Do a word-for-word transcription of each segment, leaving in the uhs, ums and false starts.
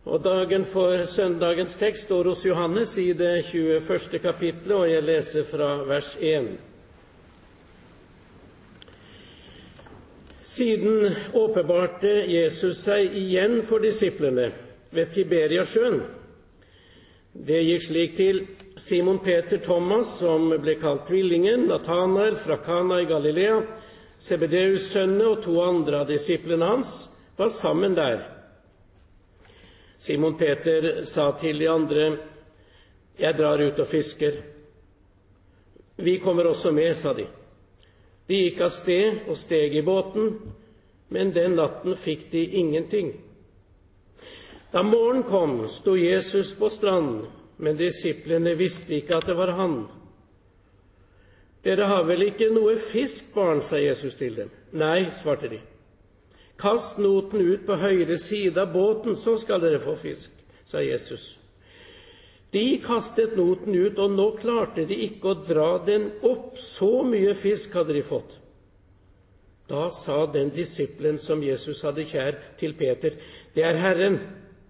Og dagen for søndagens tekst står hos Johannes i det tjueførste kapitlet, og jeg leser fra vers én. Siden åpenbarte Jesus seg igjen for disiplene ved Tiberiasjøen. Det gikk slik til: Simon Peter, Thomas, som ble kalt Tvillingen, Nathanael fra Kana i Galilea, Zebedeus' sønne og to andre av disiplene hans var sammen der. Simon Peter sa til de andre: Jeg drar ut og fisker. Vi kommer også med, sa de. De gikk av sted og steg i båten, men den natten fikk de ingenting. Da morgen kom, sto Jesus på stranden, men disiplene visste ikke at det var han. Dere har vel ikke noe fisk, barn, sa Jesus til dem. Nei, svarte de. Kast noten ut på høyre side av båten, så skal dere få fisk, sa Jesus. De kastet noten ut, og nå klarte de ikke å dra den opp. Så mye fisk hadde de fått. Da sa den disippelen som Jesus hadde kjær, til Peter: Det er Herren.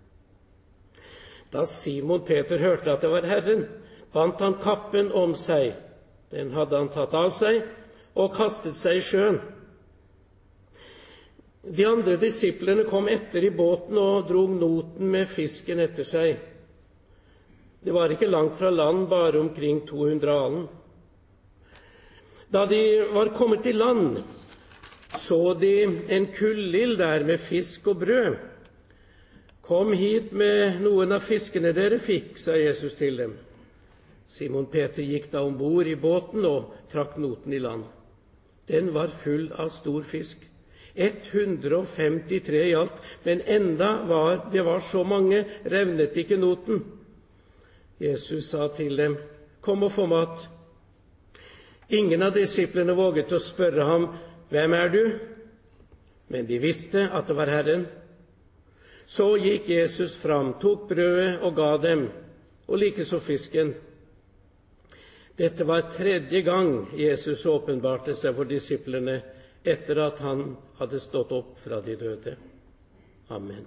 Da Simon Peter hørte at det var Herren, bandt han kappen om seg. Den hadde han tatt av seg og kastet seg i sjøen. De andre disiplene kom etter i båten og drog noten med fisken etter seg. Det var ikke langt fra land, bare omkring to hundre alen. Da de var kommet til land, så de en kullild der med fisk og brød. Kom hit med noen av fiskene dere fikk, sa Jesus til dem. Simon Peter gikk da ombord i båten og trakk noten i land. Den var full av stor fisk. ett hundre og femtitre i alt, men enda var det var så mange, revnet ikke noten. Jesus sa til dem: Kom og få mat. Ingen av disiplene våget å spørre ham: Hvem er du? Men de visste at det var Herren. Så gikk Jesus fram, tok brødet og ga dem, og likeså fisken. Dette var tredje gang Jesus åpenbarte seg for disiplene etter at han hadde stått opp fra de døde. Amen.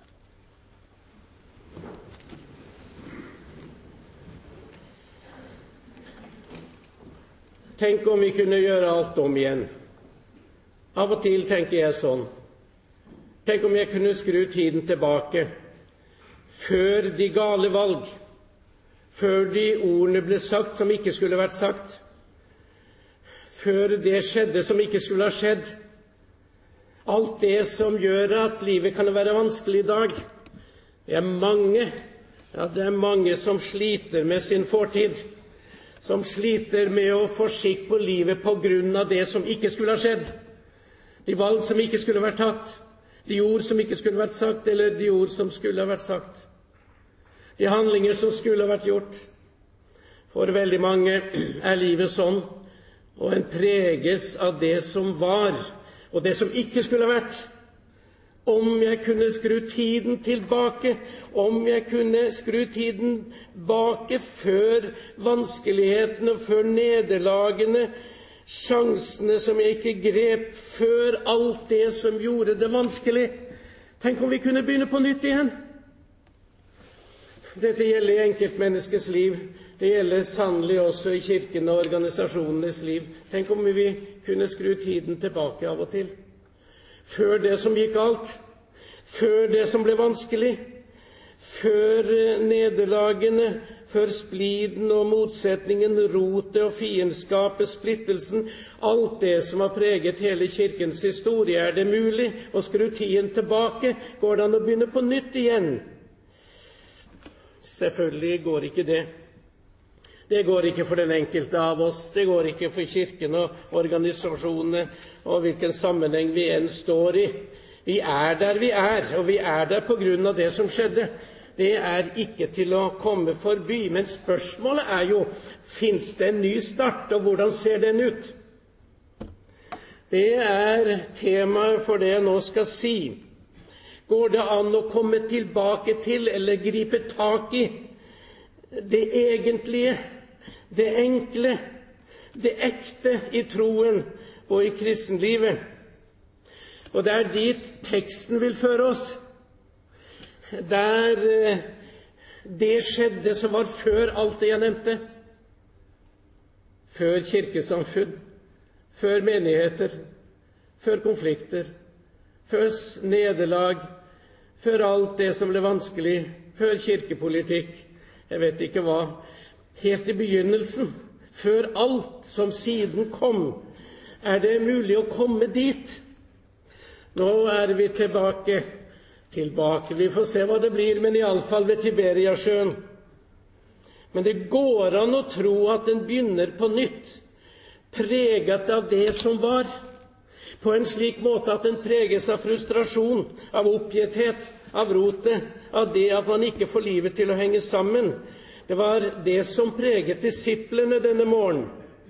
Tenk om vi kunne gjøre alt om igjen. Av og til tenker jeg sånn. Tenk om jeg kunne skru tiden tilbake, før de gale valg, før de ordene ble sagt som ikke skulle vært sagt, før det skjedde som ikke skulle ha skjedd. Alt det som gjør at livet kan være vanskelig i dag. Det er mange, ja, det er mange som sliter med sin fortid, som sliter med å få skikk på livet på grunn av det som ikke skulle ha skjedd, de valg som ikke skulle vært tatt, de ord som ikke skulle vært sagt, eller de ord som skulle ha vært sagt, de handlinger som skulle ha vært gjort. For veldig mange er livet sånn, og en preges av det som var, og det som ikke skulle ha vært. Om jeg kunne skru tiden tilbake, om jeg kunne skru tiden tilbake før vanskelighetene, før nederlagene, sjansene som jeg ikke grep, før alt det som gjorde det vanskelig. Tenk om vi kunne begynne på nytt igjen. Dette gjelder i enkeltmenneskets liv. Det gjelder sannelig også i kirken og organisasjonenes liv. Tenk om vi kunne skru tiden tilbake av og til. Før det som gikk galt, før det som ble vanskelig, før nederlagene, før spliden og motsetningen, rotet og fiendskapet, splittelsen, alt det som har preget hele kirkens historie. Er det mulig å skru tiden tilbake? Går det an å begynne på nytt igjen? Selvfølgelig går ikke det. Det går ikke for den enkelte av oss, det går ikke for kirken og organisasjonene og hvilken sammenheng vi enn står i. Vi er der vi er, og vi er der på grunn av det som skjedde. Det er ikke til å komme forbi, men spørsmålet er jo, finnes det en ny start, og hvordan ser den ut? Det er temaet for det jeg nå skal si. Går det an å komme tilbake til, eller gripe tak i, det egentlige, det enkle, det ekte i troen og i kristenlivet? Og det er dit teksten vil føre oss. der det skjedde som var før alt det jeg nevnte. Før kirkesamfunn, før menigheter, før konflikter, før nederlag, før alt det som ble vanskelig, før kirkepolitikk, jeg vet ikke hva. Helt i begynnelsen, før alt som siden kom, er det mulig å komme dit. Nå er vi tilbake, tilbake. Vi får se hva det blir, men i alle fall ved Tiberiasjøen. Men det går an å tro at den begynner på nytt, preget av det som var, på en slik måte at den preges av frustrasjon, av oppgitthet, av rotet, av det at man ikke får livet til å henge sammen. Det var det som preget disiplene denne morgen.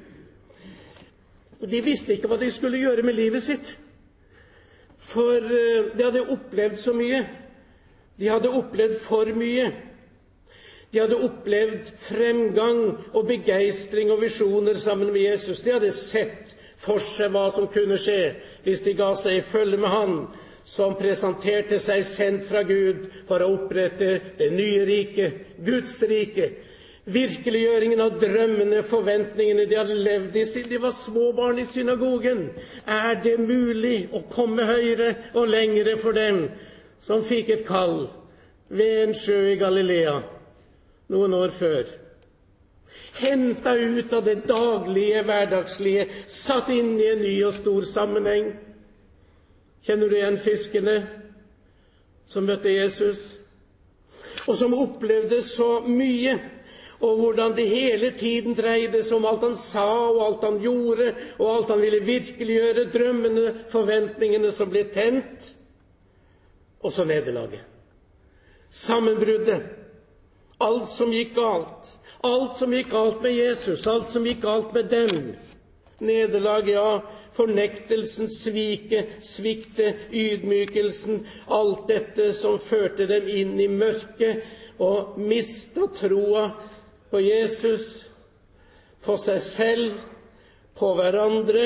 De visste ikke hva de skulle gjøre med livet sitt, for de hadde opplevd så mye. De hadde opplevd for mye. De hadde opplevd fremgang og begeistring og visjoner sammen med Jesus. De hadde sett for seg hva som kunne skje hvis de ga seg i følge med han, som presenterte seg sendt fra Gud for å opprette det nye riket, Guds rike, virkeliggjøringen av drømmene, forventningene de hadde levd i siden de var små barn i synagogen. Er det mulig å komme høyere og lengre for dem som fikk et kall ved en sjø i Galilea noen år før? Hentet ut av det daglige, hverdagslige, satt inn i en ny og stor sammenheng. Kjenner du igjen fiskene som møtte Jesus, og som opplevde så mye, og hvordan det hele tiden dreide seg om alt han sa, og alt han gjorde, og alt han ville virkeliggjøre, drømmene, forventningene som ble tent, og så nederlaget. Sammenbruddet. Alt som gikk galt. Alt som gikk galt med Jesus, alt som gikk galt med dem. Nederlag, ja, fornektelsen, svike, svikte, ydmykelsen, alt dette som førte dem inn i mørket og mista troa på Jesus, på seg selv, på hverandre,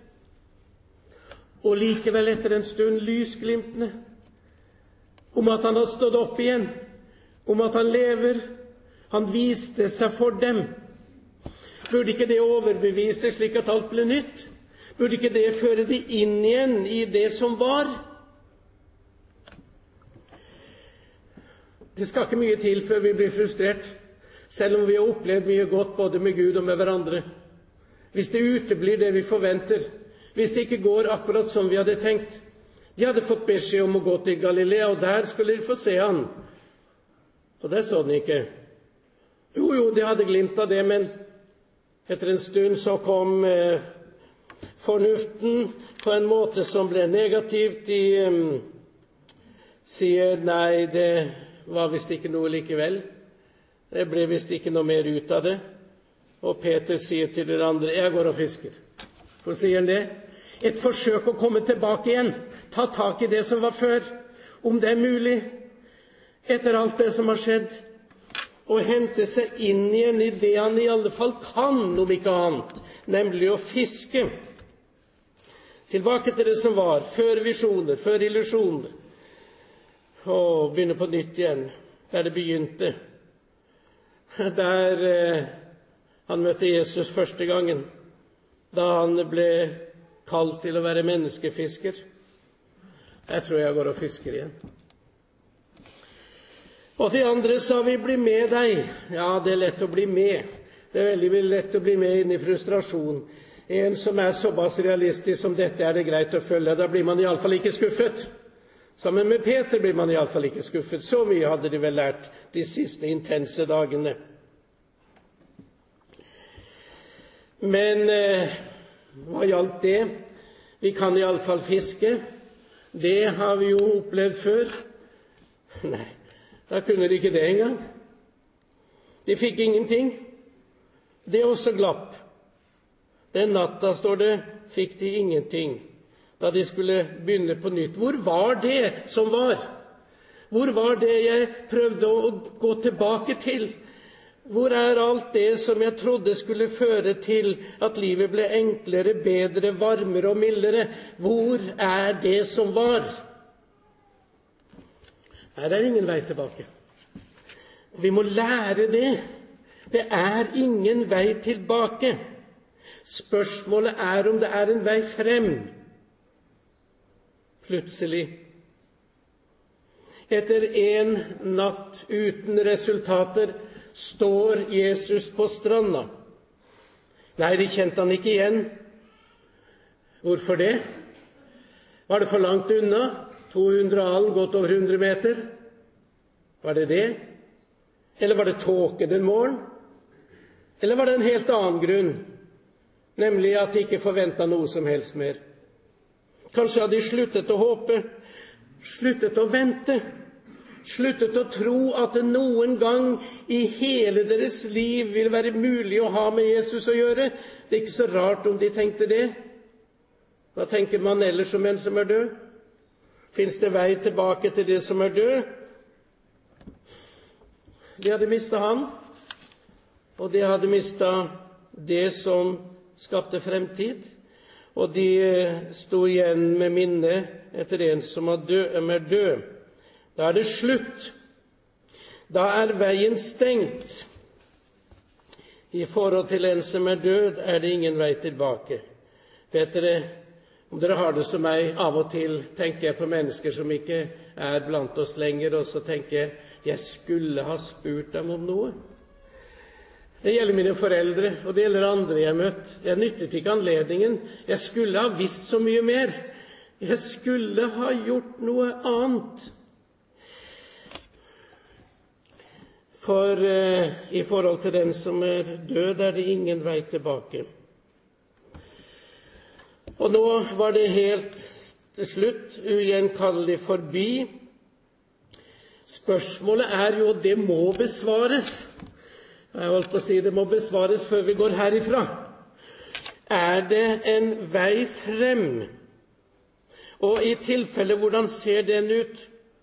og likevel etter en stund lysglimtene om at han har stått opp igjen, om at han lever. Han viste seg for dem. Burde ikke det overbevise slik at alt ble nytt? Burde ikke det føre de inn igjen i det som var? Det skal ikke mye til før vi blir frustrert, selv om vi har opplevd mye godt både med Gud og med hverandre. Hvis det uteblir det vi forventer, hvis det ikke går akkurat som vi hadde tenkt. De hadde fått beskjed om å gå til Galilea, og der skulle de få se han. Og der så de ikke. Jo, jo, de hadde glimt av det, men etter en stund så kom eh, fornuften på en måte som ble negativt. De eh, sier, nei, det var visst ikke noe likevel. Det ble visst ikke noe mer ut av det. Og Peter sier til dere andre, jeg går og fisker. Hvor sier han det? Et forsøk å komme tilbake igjen. Ta tak i det som var før. Om det er mulig, etter alt det som har skjedd. Og hente seg inn igjen i det han i alle fall kan, om ikke annet. Nemlig å fiske. Tilbake til det som var. Før visjoner, før illusjoner. Og begynne på nytt igjen. Der det begynte. Der eh, han møtte Jesus første gangen. Da han ble kalt til å være menneskefisker. Jeg tror jeg går og fisker igjen. Og de andre sa, vi blir med deg. Ja, det er lett å bli med. Det er veldig lett å bli med inn i frustrasjon. En som er såpass realistisk som dette, er det greit å følge. Da blir man i alle fall ikke skuffet. Sammen med Peter blir man i alle fall ikke skuffet. Så mye hadde de vel lært de siste intense dagene. Men eh, hva gjaldt det? Vi kan i alle fall fiske. Det har vi jo opplevd før. Nei, da kunne de ikke det engang. De fikk ingenting. Det også glapp. Den natta, står det, fikk de ingenting. Da de skulle begynne på nytt. Hvor var det som var? Hvor var det jeg prøvde å gå tilbake til? Hvor er alt det som jeg trodde skulle føre til at livet ble enklere, bedre, varmere og mildere? Hvor er det som var? Her er ingen vei tilbake. Vi må lære det. Det er ingen vei tilbake. Spørsmålet er om det er en vei frem. Plutselig, etter en natt uten resultater, står Jesus på stranda. Nei, de kjente han ikke igjen. Hvorfor det? Var det for langt unna? to hundre alen, godt over hundre meter? Var det det? Eller var det tåke den morgen? Eller var det en helt annen grunn? Nemlig at de ikke forventet noe som helst mer. Kanskje hadde de sluttet å håpe, sluttet å vente, sluttet å tro at det noen gang i hele deres liv vil være mulig å ha med Jesus å gjøre. Det er ikke så rart om de tenkte det. Hva tenker man ellers om en som er død? Fins det vei tilbake til det som er død? De hadde mistet han, og de hadde mistet det som skapte fremtid, og de sto igjen med minnet etter en som er død. Da er det slutt. Da er veien stengt. I forhold til en som er død, er det ingen vei tilbake. Vet dere, om dere har det som meg, av og til tenker jeg på mennesker som ikke er blant oss lenger, og så tenker jeg, jeg skulle ha spurt dem om noe. Det gjelder mine foreldre, og det gjelder andre jeg har møtt. Jeg nyttet ikke anledningen. Jeg skulle ha visst så mye mer. Jeg skulle ha gjort noe annet. For eh, i forhold til den som er død, er det ingen vei tilbake. Og nå var det helt til slutt, ugjenkallelig forbi. Spørsmålet er jo, det må besvares. Jeg holdt på å si, det må besvares før vi går herifra. Er det en vei frem? Og i tilfelle, hvordan ser den ut?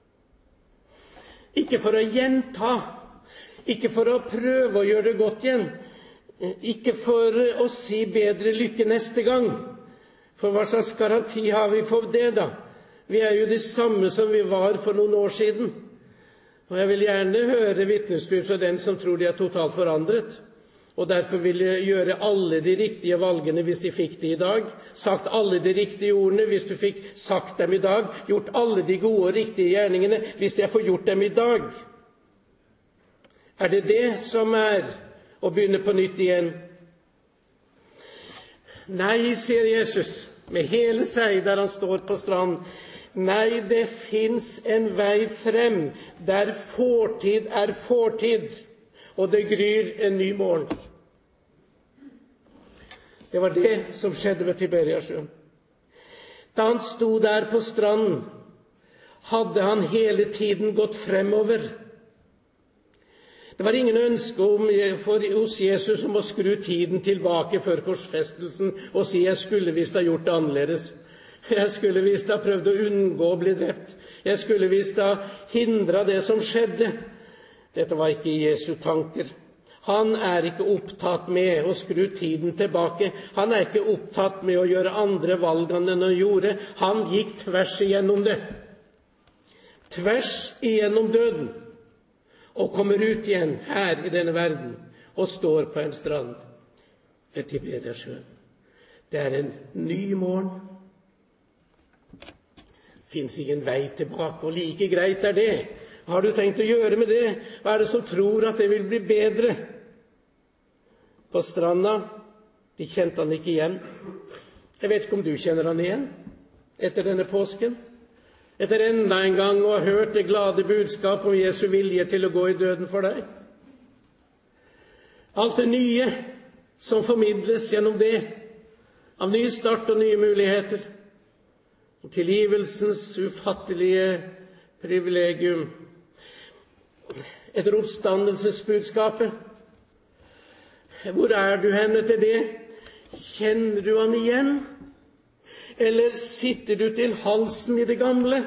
Ikke for å gjenta, ikke for å prøve å gjøre det godt igjen, ikke for å si bedre lykke neste gang. For hva slags garanti har vi for det da? Vi er jo de samme som vi var for noen år siden. Og jeg vil gjerne høre vitnesbyrd fra den som tror de er totalt forandret, og derfor vil gjøre alle de riktige valgene hvis de fikk det i dag, sagt alle de riktige ordene hvis du fikk sagt dem i dag, gjort alle de gode og riktige gjerningene hvis jeg får gjort dem i dag. Er det det som er å begynne på nytt igjen? Nei, sier Jesus, med hele seg der han står på strand. Nei, det fins en vei frem, der fortid er fortid, og det gryr en ny morgen. Det var det som skjedde ved Tiberiasjøen. Da han sto der på stranden, hadde han hele tiden gått fremover. Det var ingen ønske om, for, hos Jesus om å skru tiden tilbake før korsfestelsen og si jeg skulle visst ha gjort det annerledes. Jeg skulle visst ha prøvd å unngå å bli drept. Jeg skulle visst ha hindret det som skjedde. Dette var ikke Jesu tanker. Han er ikke opptatt med å skru tiden tilbake. Han er ikke opptatt med å gjøre andre valg enn han gjorde. Han gikk tvers igjennom det. Tvers igjennom døden. Og kommer ut igjen her i denne verden og står på en strand ved Tiberiasjøen. Det er en ny morgen. Det finnes ingen vei tilbake, og like greit er det. Hva har du tenkt å gjøre med det? Hva er det som tror at det vil bli bedre? På stranda, de kjente han ikke igjen. Jeg vet ikke om du kjenner han igjen etter denne påsken. Etter enda en gang å ha hørt det glade budskap om Jesu vilje til å gå i døden for deg. Alt det nye som formidles gjennom det, av ny start og nye muligheter, og tilgivelsens ufattelige privilegium, etter oppstandelsesbudskapet. Hvor er du hen etter det? Kjenner du han igjen? Eller sitter du til halsen i det gamle?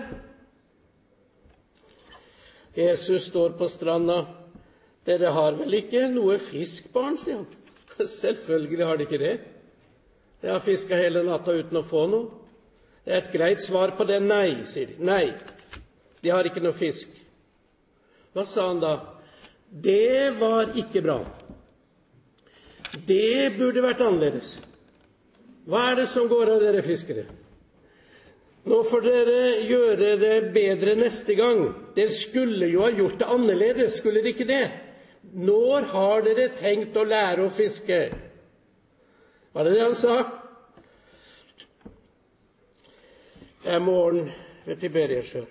Jesus står på stranda. Dere har vel ikke noe fisk, barn, sier han. Selvfølgelig har de ikke det. Jeg har fisket hele natta uten å få noe. Det er et greit svar på det. Nei, sier de. Nei, de har ikke noe fisk. Hva sa han da? Det var ikke bra. Det burde vært annerledes. Hva er det som går av dere fiskere? Nå får dere gjøre det bedre neste gang. Dere skulle jo ha gjort det annerledes, skulle dere ikke det? Når har dere tenkt å lære å fiske? Var det det han sa? Det er morgen ved Tiberiasjøen.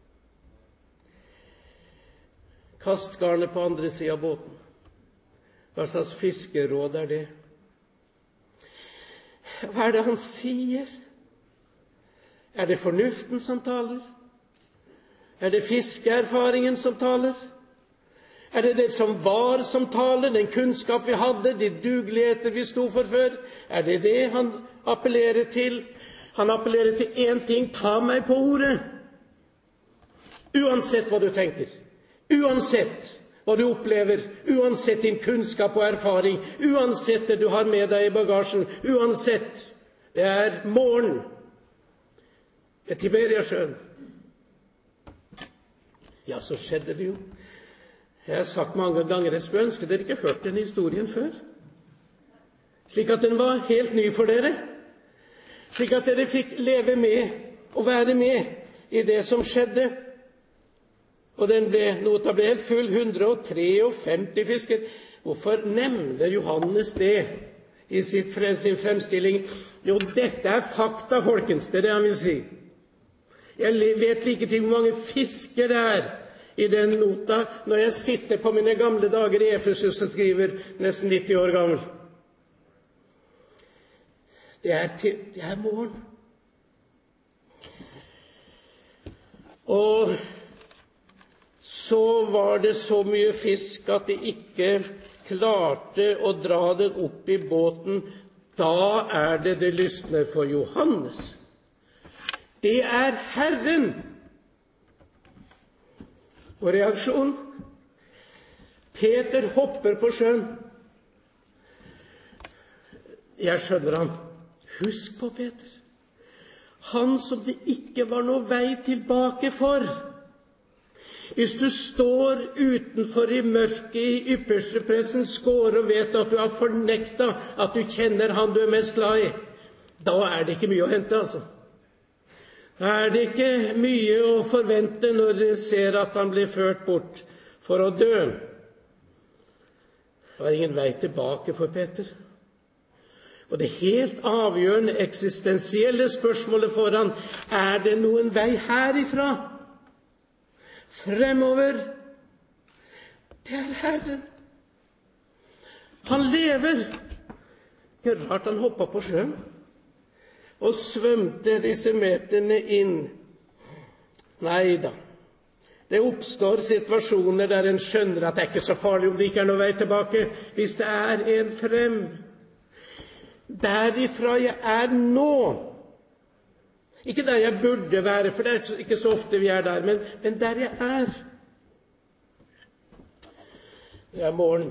Kast garnet på andre siden av båten. Hva slags fiskeråd er det? Hva er det han sier? Er det fornuften som taler? Er det fiskeerfaringen som taler? Er det det som var som taler, den kunnskap vi hadde, de dugeligheter vi sto for før? Er det det han appellerer til? Han appellerer til én ting: ta meg på ordet. Uansett hva du tenker, uansett hva du opplever, uansett din kunnskap og erfaring, uansett det du har med deg i bagasjen, uansett. Det er morgen ved Tiberiasjøen. Ja, så skjedde det jo. Jeg har sagt mange ganger, jeg skulle ønske dere ikke hørt den historien før. Slik at den var helt ny for dere. Slik at dere fikk leve med og være med i det som skjedde. Og den ble, nota ble helt full, hundre og femtitre fisker. Hvorfor nevner Johannes det i sitt frem, sin fremstilling? Jo, dette er fakta, folkens, det er det han vil si. Jeg vet like til hvor mange fisker det er i den nota når jeg sitter på mine gamle dager i Efesus og skriver, nesten nitti år gammel. Det er, til, det er morgen. Og så var det så mye fisk at de ikke klarte å dra den opp i båten. Da er det det lysner for Johannes. Det er Herren. Og reaksjon? Peter hopper på sjøen. Jeg skjønner han. Husk på Peter. Han som det ikke var noe vei tilbake for. Hvis du står utenfor i mørket i ypperste pressens skår og vet at du har fornekta at du kjenner han du er mest glad i, da er det ikke mye å hente, altså. Da er det ikke mye å forvente når du ser at han blir ført bort for å dø. Det var ingen vei tilbake for Peter. Og det helt avgjørende eksistensielle spørsmålet for han, er det noen vei herifra? Fremover. Det er Herren. Han lever. Ikke rart han hoppet på sjøen og svømte disse meterne inn. Nei da. Det oppstår situasjoner der en skjønner at det er ikke så farlig om det ikke er noe vei tilbake, hvis det er en frem. Derifra jeg er nå. Ikke der jeg burde være, for det er ikke så ofte vi er der, men, men der jeg er. Det er morgen.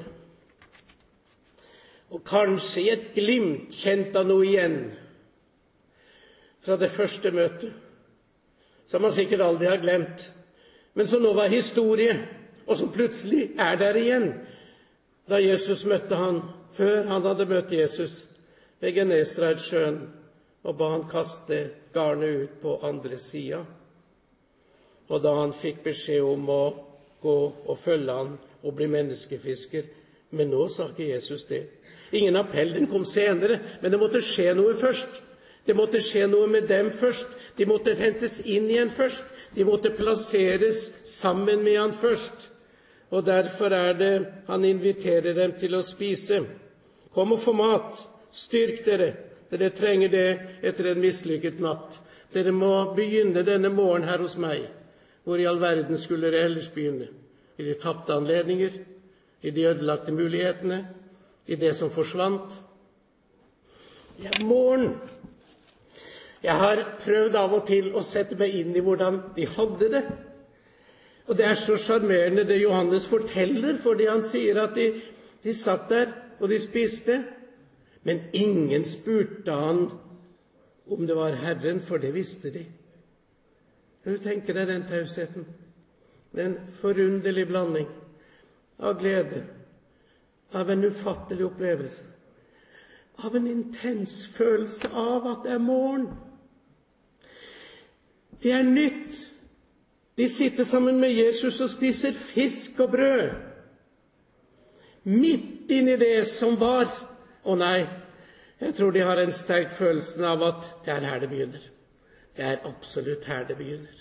Og kanskje i et glimt kjent av noe igjen fra det første møtet, som man sikkert aldri har glemt, men som nå var historie, og som plutselig er der igjen, da Jesus møtte han, før han hadde møtt Jesus ved Genesaretsjøen, og ba han kaste garnet ut på andre sida. Og da han fikk beskjed om å gå og følge han og bli menneskefisker, men nå sa ikke Jesus det. Ingen appell, den kom senere, men det måtte skje noe først. Det måtte skje noe med dem først. De måtte hentes inn igjen først. De måtte plasseres sammen med han først. Og derfor er det han inviterer dem til å spise. Kom og få mat. Styrk dere. Dere trenger det etter en mislykket natt. Dere må begynne denne morgen her hos meg. Hvor i all verden skulle dere ellers begynne? I de tapte anledninger? I de ødelagte mulighetene? I det som forsvant? Det er morgen. Jeg har prøvd av og til å sette meg inn i hvordan de hadde det. Og det er så charmerende det Johannes forteller, fordi han sier at de, de satt der og de spiste. Men ingen spurte han om det var Herren, for det visste de. Kan du tenke deg den tausheten? En forunderlig blanding av glede, av en ufattelig opplevelse, av en intens følelse av at det er morgen. Det er nytt. De sitter sammen med Jesus og spiser fisk og brød. Midt inn i det som var. Å nei, jeg tror de har en sterk følelse av at det er her det begynner. Det er absolutt her det begynner.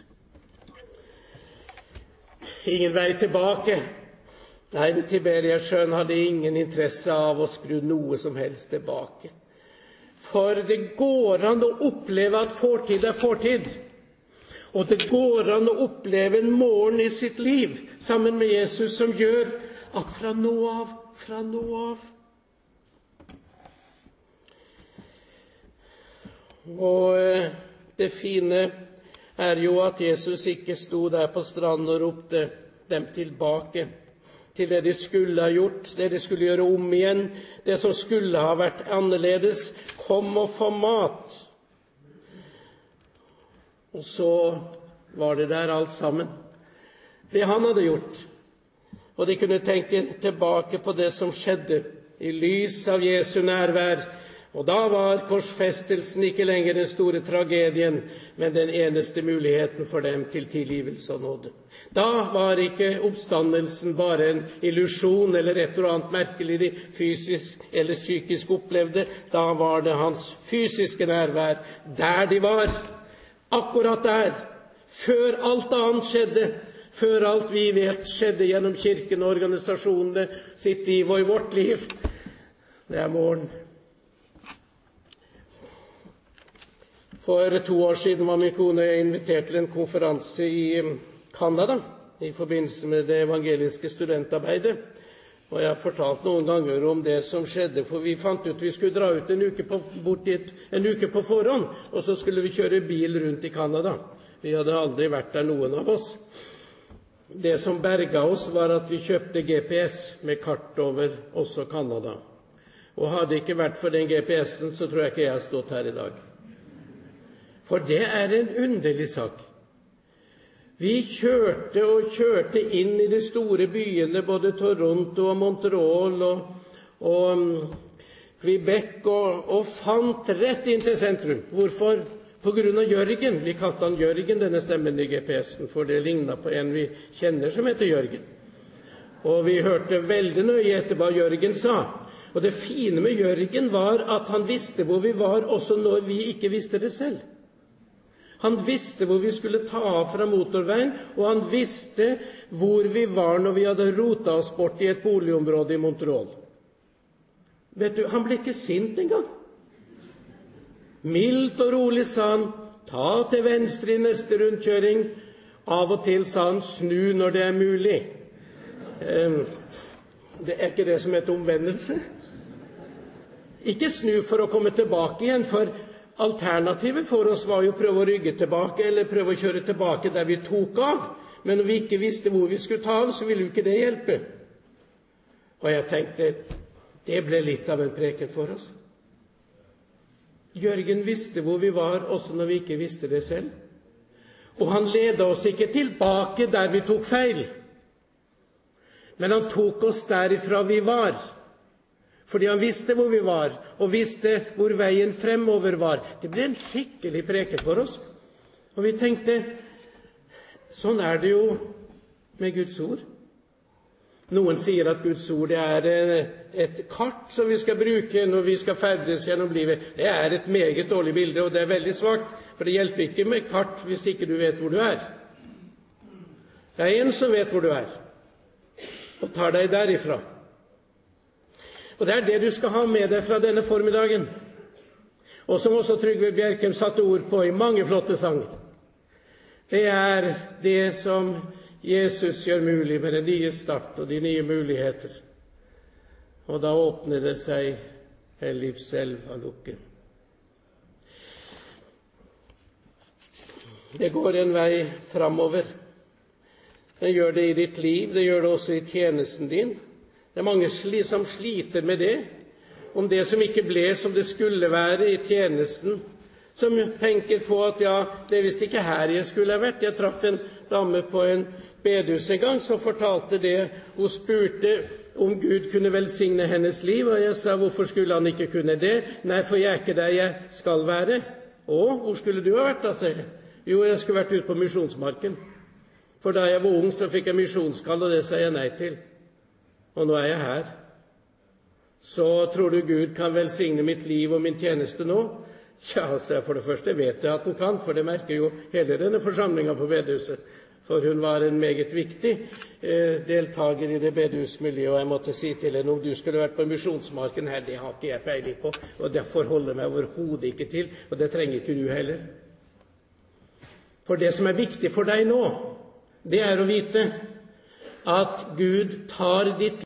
Ingen vei tilbake. Nei, Tiberiasjøen hadde ingen interesse av å skru noe som helst tilbake. For det går an å oppleve at fortid er fortid. Og det går an å oppleve en morgen i sitt liv sammen med Jesus som gjør at fra nå av, fra nå av. Og det fine er jo at Jesus ikke sto der på stranden og ropte dem tilbake til det de skulle ha gjort, det de skulle gjøre om igjen, det som skulle ha vært annerledes. Kom og få mat. Og så var det der alt sammen. Det han hadde gjort. Og de kunne tenke tilbake på det som skjedde i lys av Jesu nærvær. Og da var korsfestelsen ikke lenger den store tragedien, men den eneste muligheten for dem til tilgivelse og nåde. Da var ikke oppstandelsen bare en illusjon eller et eller annet merkelig de fysisk eller psykisk opplevde. Da var det hans fysiske nærvær der de var. Akkurat der, før alt annet skjedde, før alt vi vet skjedde gjennom kirken og organisasjonene, sitt liv og i vårt liv. Det er morgen. For to år siden var min kone invitert til en konferanse i Canada i forbindelse med det evangeliske studentarbeidet. Og jeg har fortalt noen ganger om det som skjedde, for vi fant ut vi skulle dra ut en uke på, bort dit, en uke på forhånd, og så skulle vi kjøre bil rundt i Canada. Vi hadde aldri vært der, noen av oss. Det som berga oss var at vi kjøpte G P S med kart over også Canada. Og hadde det ikke vært for den G P S-en, så tror jeg ikke jeg har stått her i dag. For det er en underlig sak. Vi kjørte og kjørte inn i de store byene, både Toronto og Montreal og, og um, Quebec, og, og fant rett inn til sentrum. Hvorfor? På grunn av Jørgen. Vi kalte han Jørgen, denne stemmen i G P S-en, for det lignet på en vi kjenner som heter Jørgen. Og vi hørte veldig nøye etter hva Jørgen sa. Og det fine med Jørgen var at han visste hvor vi var, også når vi ikke visste det selv. Han visste hvor vi skulle ta av fra motorveien, og han visste hvor vi var når vi hadde rotet oss bort i et boligområde i Montreal. Vet du, han ble ikke sint engang. Mildt og rolig sa han, ta til venstre i neste rundkjøring. Av og til sa han, snu når det er mulig. Det er ikke det som heter omvendelse. Ikke snu for å komme tilbake igjen, for alternativet for oss var jo å prøve å rygge tilbake, eller prøve å kjøre tilbake der vi tok av. Men når vi ikke visste hvor vi skulle ta av, så ville jo ikke det hjelpe. Og jeg tenkte, det ble litt av en preken for oss. Jørgen visste hvor vi var, også når vi ikke visste det selv. Og han ledet oss ikke tilbake der vi tok feil, men han tok oss derifra vi var. Fordi han visste hvor vi var, og visste hvor veien fremover var. Det ble en skikkelig preken for oss. Og vi tenkte, sånn er det jo med Guds ord. Noen sier at Guds ord er et kart som vi skal bruke når vi skal ferdes gjennom livet. Det er et meget dårlig bilde, og det er veldig svakt, for det hjelper ikke med kart hvis ikke du vet hvor du er. Det er en som vet hvor du er, og tar deg derifra. Og det er det du skal ha med deg fra denne formiddagen. Og som også Trygve Bjerkem satte ord på i mange flotte sanger. Det er det som Jesus gjør mulig med den nye start og de nye muligheter. Og da åpner det seg en livselv av lukke. Det går en vei framover. Det gjør det i ditt liv, det gjør det også i tjenesten din. Det er mange som sliter med det, om det som ikke ble som det skulle være i tjenesten, som tenker på at ja, det er visst ikke her jeg skulle ha vært. Jeg traff en dame på en bedehus en gang, så fortalte det hun spurte om Gud kunne velsigne hennes liv, og jeg sa, hvorfor skulle han ikke kunne det? Nei, for jeg er ikke der jeg skal være. Å, hvor skulle du ha vært da, sier jeg? Jo, jeg skulle vært ute på misjonsmarken. For da jeg var ung, så fikk jeg misjonskall, og det sa jeg nei til. Og nå er jeg her. Så tror du Gud kan velsigne mitt liv og min tjeneste nå? Ja, altså, for det første vet jeg at den kan, for det merker jo hele denne forsamlingen på bedehuset. For hun var en meget viktig eh, deltaker i det bedehusmiljøet, og jeg måtte si til henne, om du skulle vært på misjonsmarken her, det har ikke jeg peiling på, og det forholder meg overhodet ikke til, og det trenger ikke du heller. For det som er viktig for deg nå, det er å vite at Gud tar ditt